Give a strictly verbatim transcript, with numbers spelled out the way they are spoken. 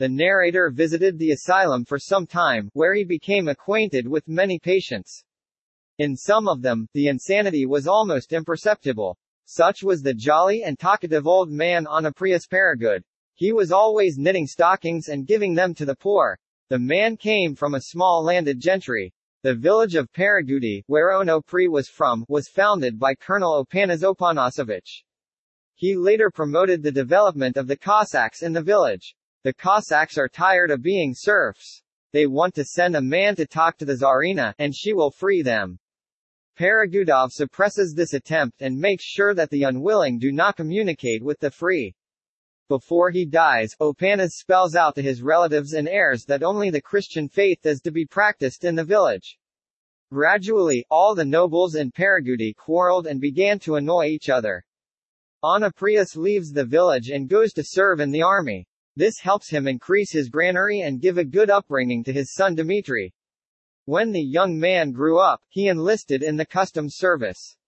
The narrator visited the asylum for some time, where he became acquainted with many patients. In some of them, the insanity was almost imperceptible. Such was the jolly and talkative old man Onoprius Paragood. He was always knitting stockings and giving them to the poor. The man came from a small landed gentry. The village of Paragoudi, where Onopri was from, was founded by Colonel Opanas Opanasovich. He later promoted the development of the Cossacks in the village. The Cossacks are tired of being serfs. They want to send a man to talk to the Tsarina, and she will free them. Paragudov suppresses this attempt and makes sure that the unwilling do not communicate with the free. Before he dies, Opanas spells out to his relatives and heirs that only the Christian faith is to be practiced in the village. Gradually, all the nobles in Paragoudi quarreled and began to annoy each other. Onoprius leaves the village and goes to serve in the army. This helps him increase his granary and give a good upbringing to his son Dmitry. When the young man grew up, he enlisted in the customs service.